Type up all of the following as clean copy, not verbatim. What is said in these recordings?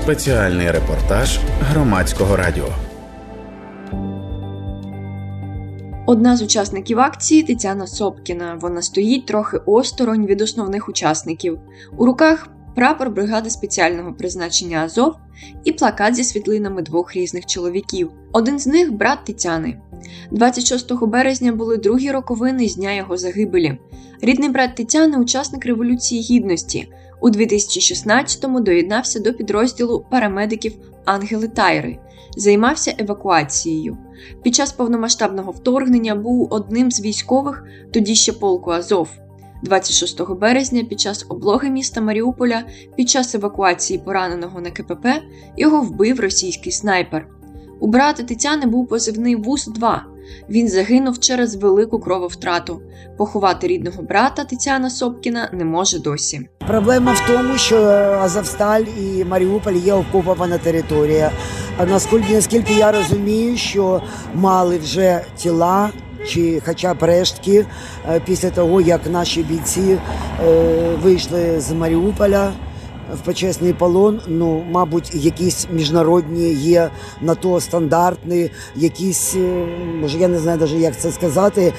Спеціальний репортаж Громадського радіо. Одна з учасників акції – Тетяна Собкіна. Вона стоїть трохи осторонь від основних учасників. У руках прапор бригади спеціального призначення «Азов» і плакат зі світлинами двох різних чоловіків. Один з них – брат Тетяни. 26 березня були другі роковини з дня його загибелі. Рідний брат Тетяни – учасник Революції Гідності. У 2016-му доєднався до підрозділу парамедиків «Ангели Тайри». Займався евакуацією. Під час повномасштабного вторгнення був одним з військових, тоді ще полку «Азов». 26 березня під час облоги міста Маріуполя, під час евакуації пораненого на КПП, його вбив російський снайпер. У брата Тетяни був позивний ВУЗ-2. Він загинув через велику крововтрату. Поховати рідного брата Тетяна Собкіна не може досі. Проблема в тому, що Азовсталь і Маріуполь є окупована територія. Наскільки я розумію, що мали вже тіла чи хоча б рештки після того, як наші бійці вийшли з Маріуполя в почесний полон, мабуть, якісь міжнародні є на то стандартні, якісь, може, я не знаю навіть, як це сказати,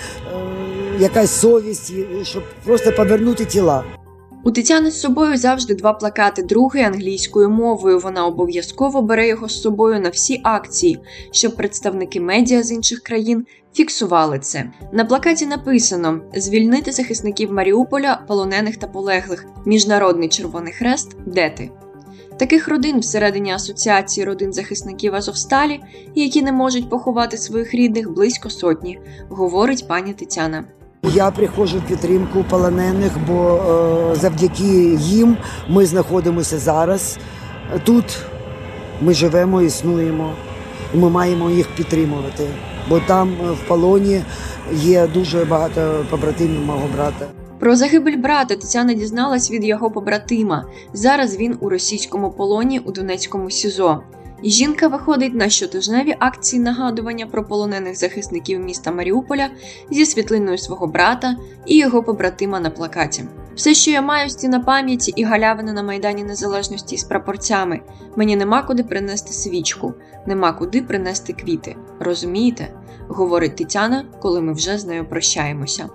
якась совість, щоб просто повернути тіла. У Тетяни з собою завжди два плакати, другий англійською мовою. Вона обов'язково бере його з собою на всі акції, щоб представники медіа з інших країн фіксували це. На плакаті написано «Звільнити захисників Маріуполя, полонених та полеглих. Міжнародний Червоний Хрест. Де ти?». Таких родин всередині Асоціації родин захисників Азовсталі, які не можуть поховати своїх рідних, близько сотні, говорить пані Тетяна. Я приходжу в підтримку полонених, бо завдяки їм ми знаходимося зараз. Тут ми живемо, існуємо, і ми маємо їх підтримувати. Бо там в полоні є дуже багато побратимів мого брата. Про загибель брата Тетяна дізналась від його побратима. Зараз він у російському полоні у Донецькому СІЗО. І жінка виходить на щотижневі акції нагадування про полонених захисників міста Маріуполя зі світлиною свого брата і його побратима на плакаті. Все, що я маю, стіна пам'яті і галявина на Майдані Незалежності з прапорцями. Мені нема куди принести свічку, нема куди принести квіти. Розумієте? Говорить Тетяна, коли ми вже з нею прощаємося.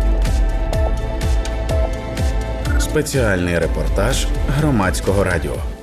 Спеціальний репортаж Громадського радіо.